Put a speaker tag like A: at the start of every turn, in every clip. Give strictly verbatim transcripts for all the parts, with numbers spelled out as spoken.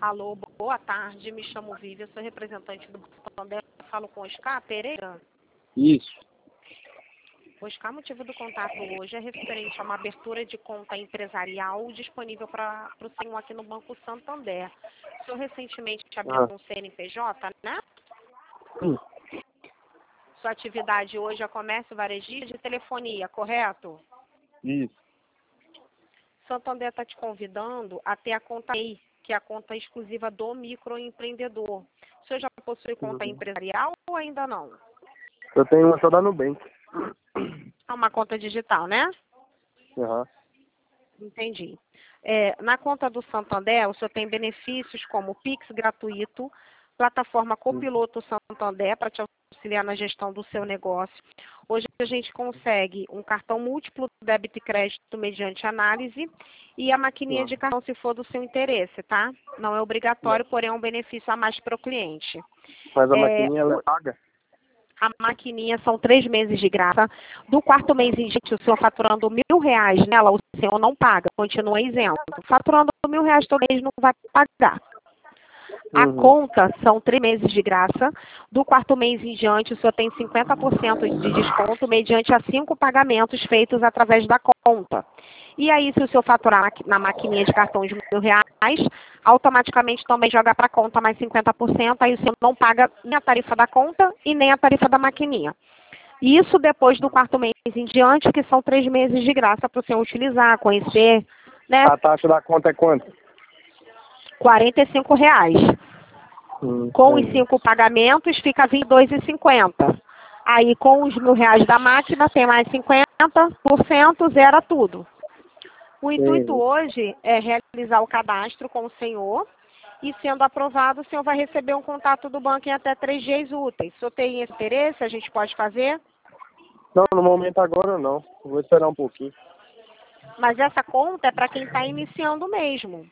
A: Alô, boa tarde, me chamo Vivian, sou representante do Santander, falo com Oscar Pereira.
B: Isso.
A: Oscar, motivo do contato hoje é referente a uma abertura de conta empresarial disponível para o senhor aqui no Banco Santander. O senhor recentemente abriu
B: Ah.
A: um C N P J, né?
B: Hum.
A: Sua atividade hoje é comércio varejista de telefonia, correto?
B: Isso.
A: Santander está te convidando a ter a conta E I, que é a conta exclusiva do microempreendedor. O senhor já possui conta
B: Uhum.
A: empresarial ou ainda não?
B: Eu tenho uma só da Nubank.
A: É uma conta digital, né?
B: Uhum.
A: Entendi. É, na conta do Santander, o senhor tem benefícios como Pix gratuito, plataforma Copiloto Santander para te auxiliar na gestão do seu negócio. Hoje a gente consegue um cartão múltiplo débito e crédito mediante análise e a maquininha de cartão se for do seu interesse, tá? Não é obrigatório, porém é um benefício a mais para o cliente.
B: Mas a
A: É,
B: maquininha ela
A: o-
B: é paga?
A: A maquininha são três meses de graça. Do quarto mês em diante, o senhor faturando mil reais nela, o senhor não paga, continua isento. Faturando mil reais todo mês, não vai pagar. A
B: Uhum.
A: conta são três meses de graça. Do quarto mês em diante, o senhor tem cinquenta por cento de desconto mediante a cinco pagamentos feitos através da conta. E aí, se o senhor faturar na maquininha de cartão de mil reais, automaticamente também joga para a conta mais cinquenta por cento, aí o senhor não paga nem a tarifa da conta e nem a tarifa da maquininha. Isso depois do quarto mês em diante, que são três meses de graça para o senhor utilizar, conhecer, né?
B: A taxa da conta é quanto?
A: quarenta e cinco reais.
B: Hum,
A: Com os
B: entendi.
A: cinco pagamentos, fica vinte e dois reais e cinquenta centavos. Aí, com os mil reais da máquina, tem mais cinquenta por cento, zera tudo. O intuito
B: Entendi.
A: hoje é realizar o cadastro com o senhor e, sendo aprovado, o senhor vai receber um contato do banco em até três dias úteis. Se o senhor tem esse interesse, a gente pode fazer,
B: Não, no momento agora não. Eu vou esperar um pouquinho.
A: mas essa conta é para quem está iniciando mesmo.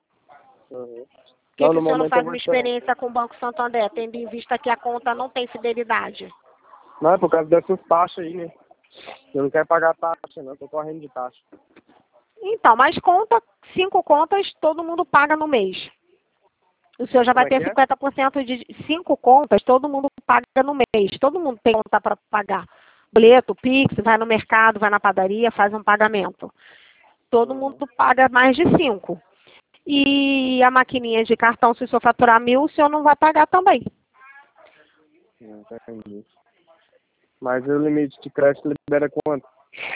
B: Uhum.
A: Por que,
B: Não,
A: que
B: no
A: o senhor não
B: momento eu
A: faz
B: vou
A: uma
B: esperar.
A: experiência com o Banco Santander, tendo em vista que a conta não tem fidelidade?
B: Não, é por causa dessas taxas aí, né? Eu não quero pagar taxa, não. Tô correndo de taxa.
A: Então, mas conta, cinco contas, todo mundo paga no mês. O senhor já
B: Como
A: vai
B: é que
A: ter
B: é?
A: cinquenta por cento de cinco contas, todo mundo paga no mês. Todo mundo tem conta para pagar. Boleto, Pix, vai no mercado, vai na padaria, faz um pagamento. Todo
B: Uhum.
A: mundo paga mais de cinco. E a maquininha de cartão, se o senhor faturar mil, o senhor não vai pagar também.
B: Entendi. Mas o limite de crédito libera quanto?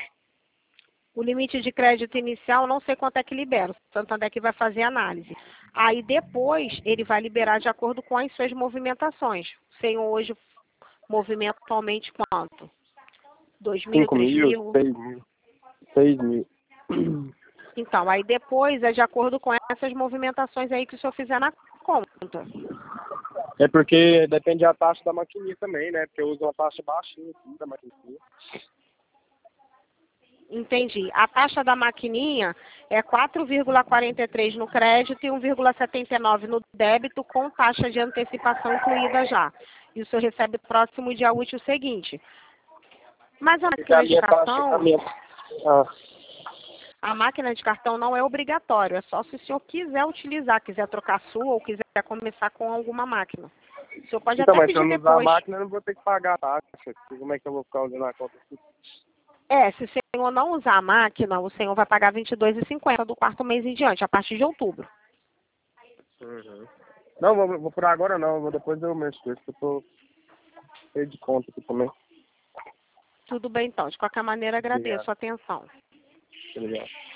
A: O limite de crédito inicial, não sei quanto é que libera. O Santander que vai fazer a análise. Aí depois, ele vai liberar de acordo com as suas movimentações. O senhor hoje movimenta atualmente quanto? Dois mil,
B: Cinco
A: três
B: mil?
A: mil?
B: Seis mil? Seis mil.
A: Então, aí depois é de acordo com essas movimentações aí que o senhor fizer na conta.
B: É porque depende da taxa da maquininha também, né? Porque eu uso uma taxa baixinha assim, da maquininha.
A: Entendi. A taxa da maquininha é quatro vírgula quarenta e três no crédito e um vírgula setenta e nove no débito, com taxa de antecipação incluída já. E o senhor recebe próximo dia útil seguinte. Mas a
B: Porque a
A: máquina de
B: minha taxa, a
A: cartão,
B: minha... Ah,
A: a máquina de cartão não é obrigatório, é só se o senhor quiser utilizar, quiser trocar a sua ou quiser começar com alguma máquina. O senhor pode
B: então,
A: até
B: mas se eu
A: pedir
B: não usar a
A: depois.
B: máquina, eu não vou ter que pagar a taxa. Como é que eu vou ficar usando a conta assim?
A: É, se o senhor não usar a máquina, o senhor vai pagar vinte e dois reais e cinquenta centavos do quarto mês em diante, a partir de outubro.
B: Uhum. Não, vou, vou por agora não, vou depois eu mexo com isso, que eu tô cheio de conta aqui também.
A: Tudo bem, então. De qualquer maneira,
B: Obrigado.
A: agradeço a atenção.
B: Obrigado.